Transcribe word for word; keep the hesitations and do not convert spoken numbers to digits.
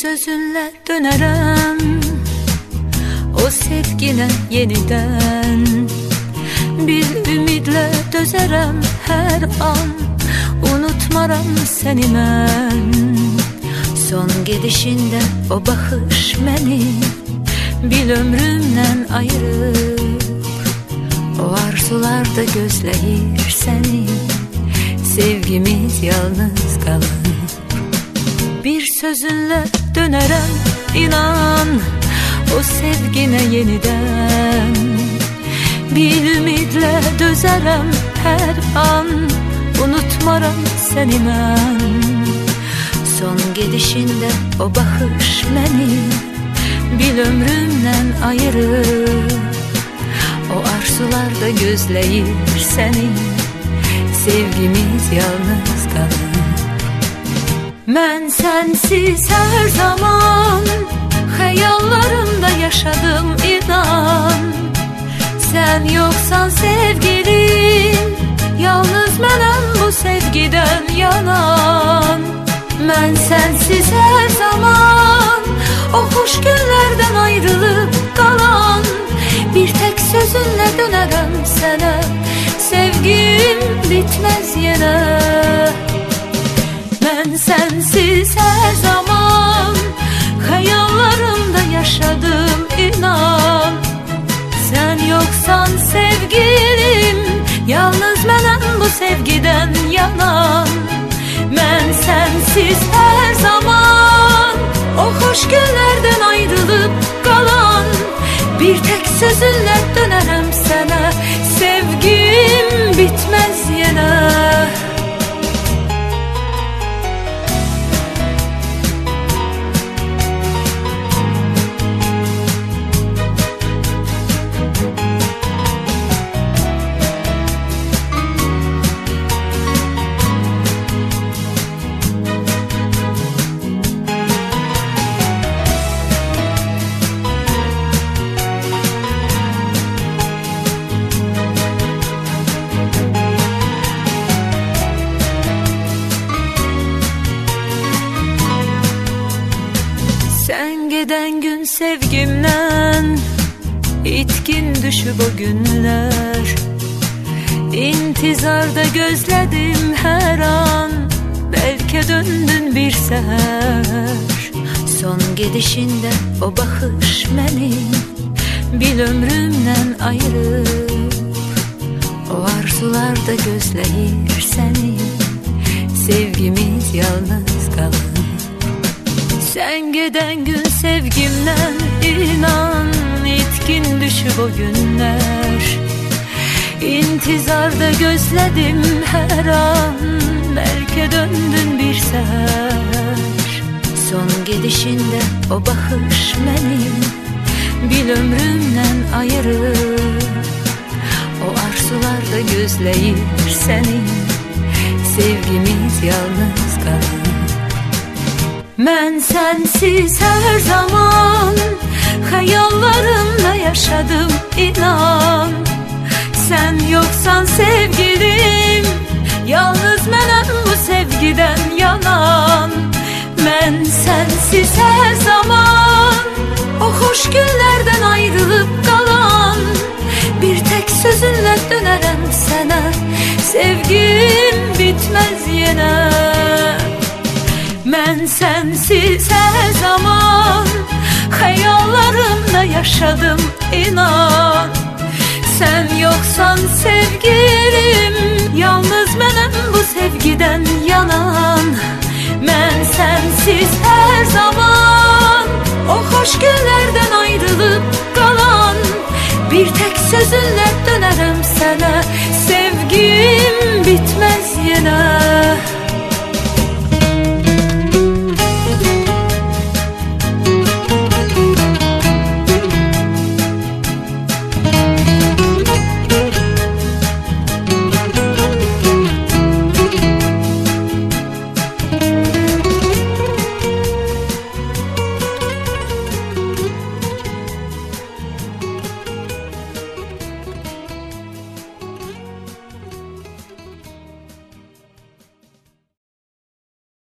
sözünle dönerem o sevgine yeniden. Bir ümidle dözerem her an, unutmaram seni mən. Son gidişinde o bakış məni bir ömrümden ayırır. O arzularda gözləyir seni, sevgimiz yalnız kalır. Bir sözünle dönerem inan o sevgine yeniden. Bir ümidle dözerem her an, unutmaram seni mən. Son gidişinde o bakış məni bir ömrümden ayırır. O arzularda gözləyir seni, sevgimiz yalnız kalır. Mən sensiz her zaman hayallarımda yaşadım inan. Sen yoksan sevgilim, yalnız mənəm bu sevgiden yanan. Mən sensiz her zaman o hoş günlerden ayrılıp kalan. Bir tek sözünle dönerem sana, sevgim bitmez yine. Ben sensiz her zaman hayallarımda yaşadım inan. Sen yoksan sevgilim, yalnız mənəm bu sevgiden yanan. Ben sensiz her zaman o hoş günlerden ayrılıp kalan. Bir tek sözünle dönerem sana, sevgim bitmez yine. Sen giden gün sevgimden itkin düşüp o günler. İntizarda gözledim her an, belki döndün bir seher. Son gidişinde o bakış məni bir ömrümden ayırır. O arzularda gözləyir seni, sevgimiz yalnız kalır. Sen giden gün sevgimden inan, itkin düşüp o günler. İntizarda gözledim her an, belki döndün bir seher. Son gidişinde o bakış məni bir ömrümden ayırır. O arzularda gözləyir seni, sevgimiz yalnız kalır. Ben sensiz her zaman hayallarımda yaşadım inan. Sen yoksan sevgilim, yalnız mənəm bu sevgiden yanan. Ben sensiz her zaman o hoş günlerden ayrılıp kalan. Bir tek sözünle dönerem sana, sevgim bitmez yine. Ben sensiz her zaman hayallarımda yaşadım inan. Sen yoksan sevgilim, yalnız mənəm bu sevgiden yanan. Ben sensiz her zaman o hoş günlerden ayrılıp kalan. Bir tek sözünle dönerem sana, sevgim bitmez yine.